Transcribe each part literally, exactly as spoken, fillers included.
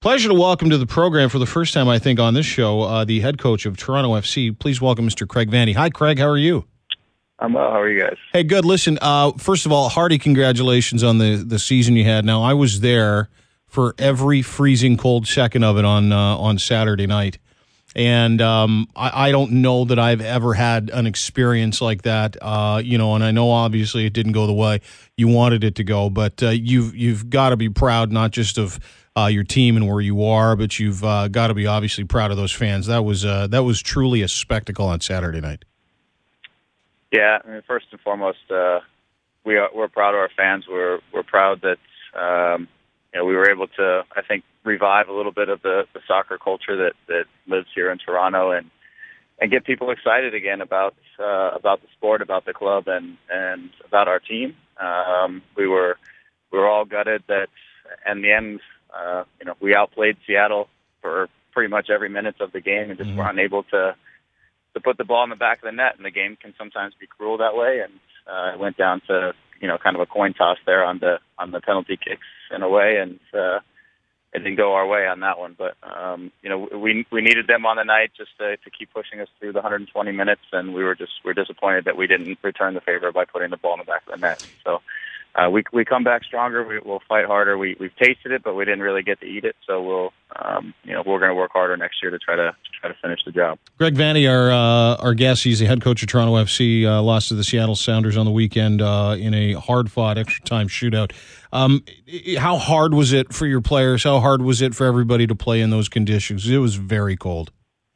Pleasure to welcome to the program for the first time, I think, on this show, uh, the head coach of Toronto F C. Please welcome Mister Craig Vanney. Hi, Craig. How are you? I'm well. How are you guys? Hey, good. Listen, uh, first of all, hearty congratulations on the, the season you had. Now, I was there for every freezing cold second of it on uh, on Saturday night. And um, I, I don't know that I've ever had an experience like that, uh, you know, and I know obviously it didn't go the way you wanted it to go, but uh, you've, you've got to be proud not just of uh, your team and where you are, but you've uh, got to be obviously proud of those fans. That was uh, that was truly a spectacle on Saturday night. Yeah, I mean, first and foremost, uh, we are, we're proud of our fans. We're we're proud that um, you know we were able to, I think, revive a little bit of the, the soccer culture that, that lives here in Toronto, and and get people excited again about uh, about the sport, about the club, and, and about our team. Um, we were we were all gutted that in the end, uh, you know, we outplayed Seattle for pretty much every minute of the game, and just mm-hmm. were unable to. to put the ball in the back of the net, and the game can sometimes be cruel that way. And uh, it went down to, you know, kind of a coin toss there on the on the penalty kicks in a way, and uh, it didn't go our way on that one. But um, you know, we we needed them on the night just to, to keep pushing us through the one hundred twenty minutes, and we were just we're disappointed that we didn't return the favor by putting the ball in the back of the net. So. Uh, we we come back stronger. We, we'll fight harder. We we've tasted it, but we didn't really get to eat it. So we'll um, you know we're going to work harder next year to try to, to try to finish the job. Greg Vanney, our uh, our guest, he's the head coach of Toronto F C. Uh, lost to the Seattle Sounders on the weekend uh, in a hard fought extra time shootout. Um, how hard was it for your players? How hard was it for everybody to play in those conditions? It was very cold.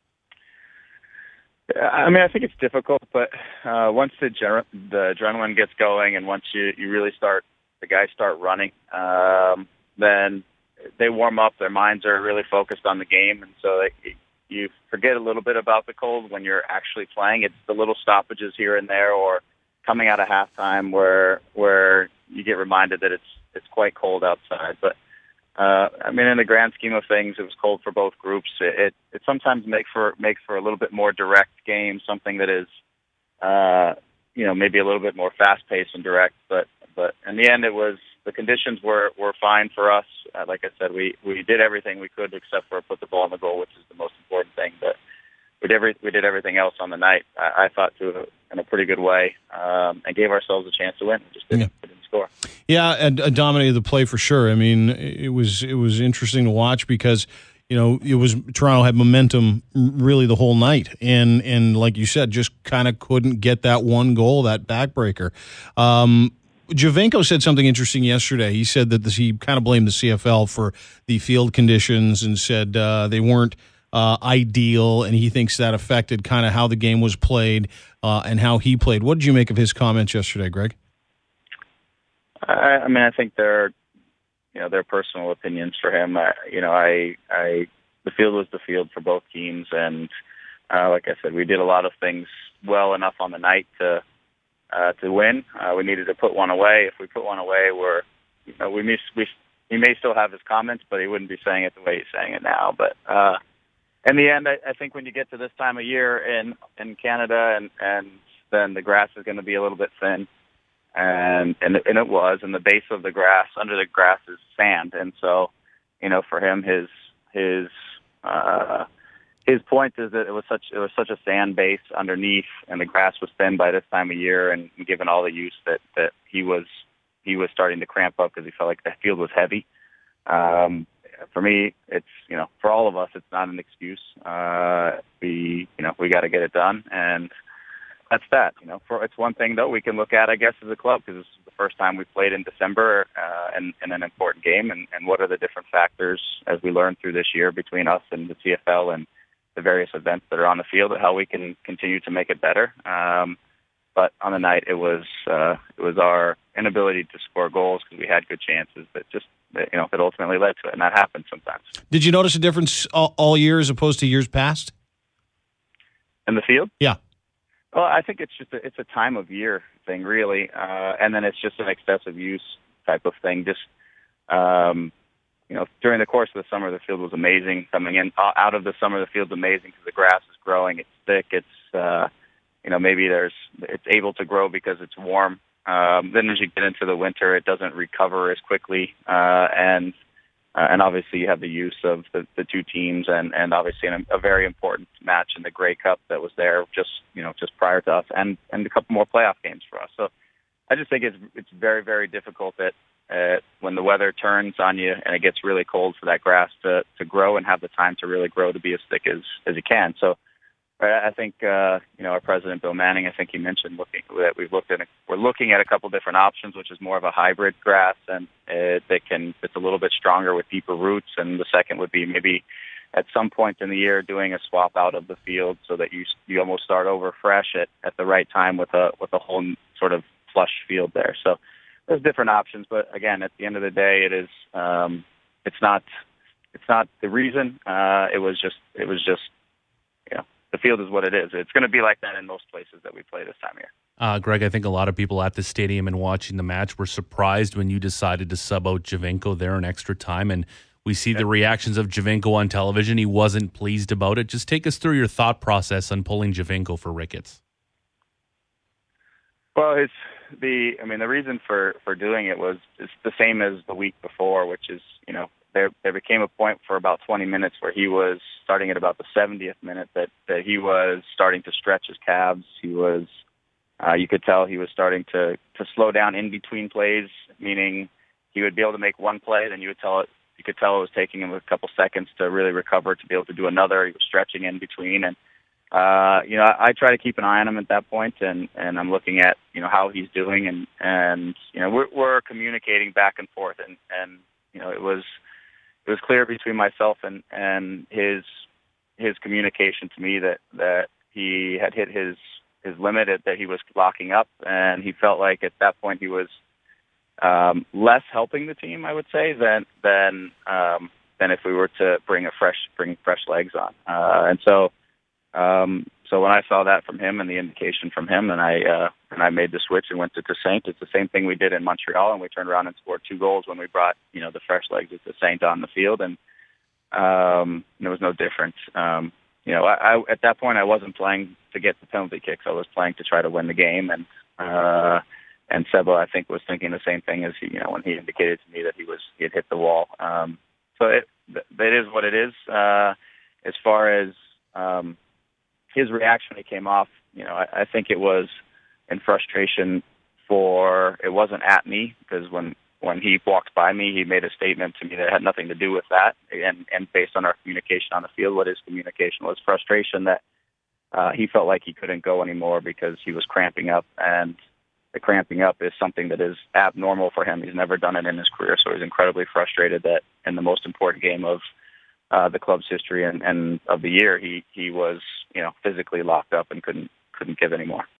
I mean, I think it's difficult, but uh, once the, ger- the adrenaline gets going, and once you, you really start, the guys start running, um, then they warm up. Their minds are really focused on the game, and so they, you forget a little bit about the cold when you're actually playing. It's the little stoppages here and there, or coming out of halftime where where you get reminded that it's it's quite cold outside. But Uh, I mean, in the grand scheme of things, it was cold for both groups. It it, it sometimes makes for makes for a little bit more direct game, something that is, uh, you know, maybe a little bit more fast paced and direct. But but in the end, it was the conditions were, were fine for us. Uh, like I said, we, we did everything we could except for put the ball in the goal, which is the most important thing. But we did every, we did everything else on the night. I, I thought to a, in a pretty good way, um, and gave ourselves a chance to win. We just didn't, yeah. didn't score. Yeah, and uh, dominated the play for sure. I mean, it was it was interesting to watch because you know it was Toronto had momentum really the whole night, and and like you said, just kind of couldn't get that one goal, that backbreaker. Um, Giovinco said something interesting yesterday. He said that this, he kind of blamed the C F L for the field conditions and said uh, they weren't uh, ideal, and he thinks that affected kind of how the game was played uh, and how he played. What did you make of his comments yesterday, Greg? I, I mean, I think they're, you know, they're personal opinions for him. I, you know, I, I, the field was the field for both teams, and uh, like I said, we did a lot of things well enough on the night to uh, to win. Uh, we needed to put one away. If we put one away, we're, you know, we may, we he may still have his comments, but he wouldn't be saying it the way he's saying it now. But uh, in the end, I, I think when you get to this time of year in in Canada, and and then the grass is going to be a little bit thin. And, and and it was, and the base of the grass, under the grass is sand, and so, you know, for him, his his uh, his point is that it was such it was such a sand base underneath, and the grass was thin by this time of year, and given all the use that, that he was he was starting to cramp up because he felt like the field was heavy. Um, for me, it's you know, for all of us, it's not an excuse. Uh, we you know we got to get it done, and that's that. You know, for, it's one thing though we can look at, I guess, as a club, because this is the first time we played in December uh, and in an important game. And, and what are the different factors as we learn through this year between us and the C F L and the various events that are on the field, how we can continue to make it better. Um, but on the night, it was uh, it was our inability to score goals because we had good chances that just you know that ultimately led to it, and that happens sometimes. Did you notice a difference all, all year as opposed to years past in the field? Yeah. Well, I think it's just a, it's a time of year thing, really, uh, and then it's just an excessive use type of thing. Just um, you know, during the course of the summer, the field was amazing. Coming in out of the summer, the field's amazing because the grass is growing. It's thick. It's uh, you know maybe there's it's able to grow because it's warm. Um, then as you get into the winter, it doesn't recover as quickly, uh, and Uh, and obviously you have the use of the, the two teams and, and obviously in a, a very important match in the Grey Cup that was there just, you know, just prior to us and, and a couple more playoff games for us. So I just think it's, it's very, very difficult that uh, when the weather turns on you and it gets really cold for that grass to, to grow and have the time to really grow to be as thick as, as it can. So I think, uh, you know, our president, Bill Manning, I think he mentioned looking that we've looked at, a, we're looking at a couple different options, which is more of a hybrid grass and it, that can, it's a little bit stronger with deeper roots. And the second would be maybe at some point in the year doing a swap out of the field so that you, you almost start over fresh at, at the right time with a, with a whole sort of flush field there. So there's different options, but again, at the end of the day, it is, um, it's not, it's not the reason. Uh, it was just, it was just, you know, the field is what it is. It's going to be like that in most places that we play this time of year. Uh, Greg, I think a lot of people at the stadium and watching the match were surprised when you decided to sub out Giovinco there in extra time. And we see the reactions of Giovinco on television. He wasn't pleased about it. Just take us through your thought process on pulling Giovinco for Ricketts. Well, it's the, I mean, the reason for, for doing it was it's the same as the week before, which is, you know, There, there became a point for about twenty minutes where he was starting at about the seventieth minute that, that he was starting to stretch his calves. He was, uh, you could tell he was starting to, to slow down in between plays, meaning he would be able to make one play, then you would tell it, you could tell it was taking him a couple seconds to really recover to be able to do another. He was stretching in between. And, uh, you know, I, I try to keep an eye on him at that point and, and I'm looking at, you know, how he's doing and, and, you know, we're, we're communicating back and forth and, and, you know, it was, It was clear between myself and, and his his communication to me that, that he had hit his, his limit, that he was locking up, and he felt like at that point he was um, less helping the team, I would say, than than um, than if we were to bring a fresh bring fresh legs on. Uh, and so um, so when I saw that from him and the indication from him, and I uh, and I made the switch and went to Toussaint. It's the same thing we did in Montreal, and we turned around and scored two goals when we brought, you know, the fresh legs of Toussaint on the field, and um, there was no difference. Um, you know, I, I, at that point, I wasn't playing to get the penalty kicks. I was playing to try to win the game, and uh, and Seba, I think, was thinking the same thing as he, you know, when he indicated to me that he was he had hit the wall. Um, so it it is what it is. Uh, as far as um, his reaction when he came off, you know, I, I think it was in frustration for, it wasn't at me, because when, when he walked by me, he made a statement to me that had nothing to do with that. And, and based on our communication on the field, what his communication was, frustration that uh, he felt like he couldn't go anymore because he was cramping up. And the cramping up is something that is abnormal for him. He's never done it in his career. So he's incredibly frustrated that in the most important game of uh, the club's history and, and of the year, he, he was, you know, physically locked up and couldn't, couldn't give anymore.